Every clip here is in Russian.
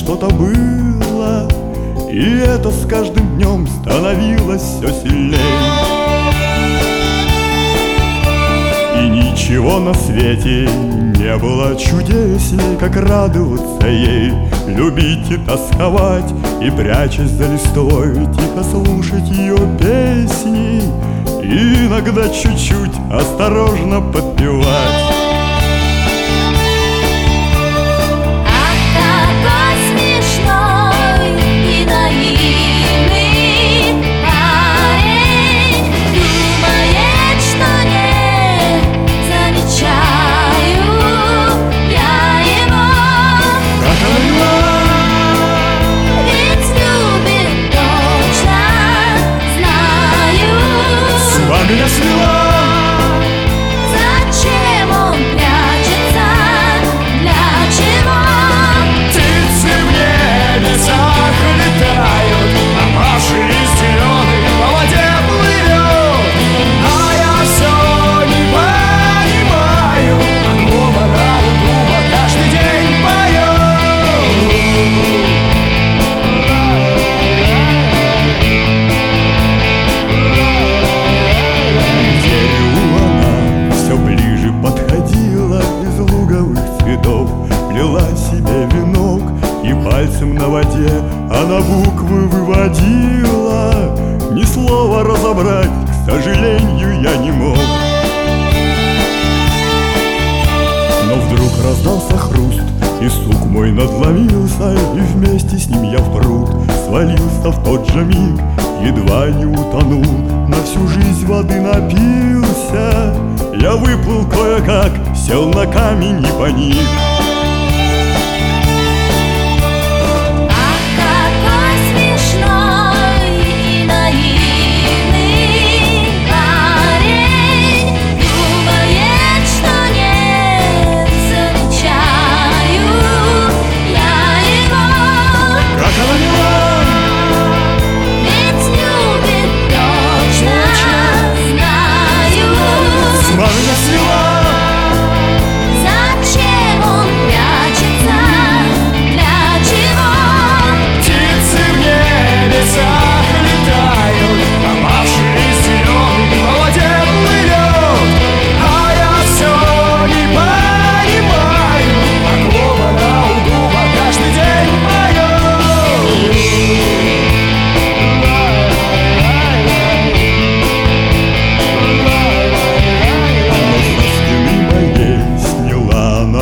что-то было, и это с каждым днем становилось все сильней. И ничего на свете не было чудесней, как радоваться ей, любить и тосковать, и, прячась за листвой, тихо слушать ее песни, и иногда чуть-чуть осторожно подпевать. Меня свела. Зачем он прячется? Для чего? Птицы в небесах летают, а Маша зеленый по воде плывет. А я все не понимаю, оно вода у дуба каждый день поет. Плела себе венок, и пальцем на воде она буквы выводила. Ни слова разобрать, к сожалению, я не мог. Но вдруг раздался хруст, и сук мой надломился, и вместе с ним я в пруд свалился в тот же миг, едва не утонул, на всю жизнь воды напился. Я выплыл кое-как, сел на камень и поник.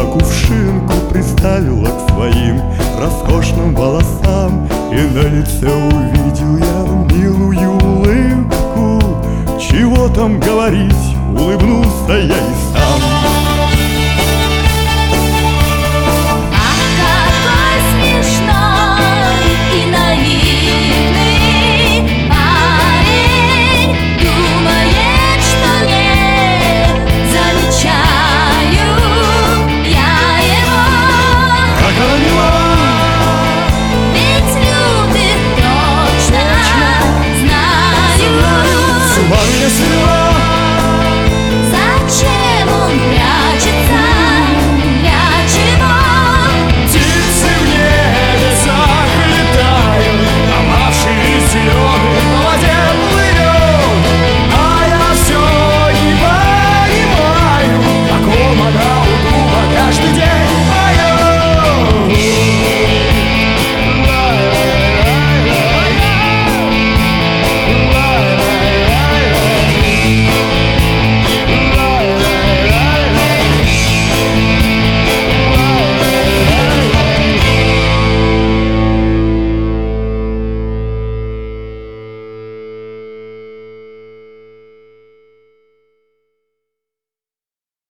Приставила к своим роскошным волосам, и на лице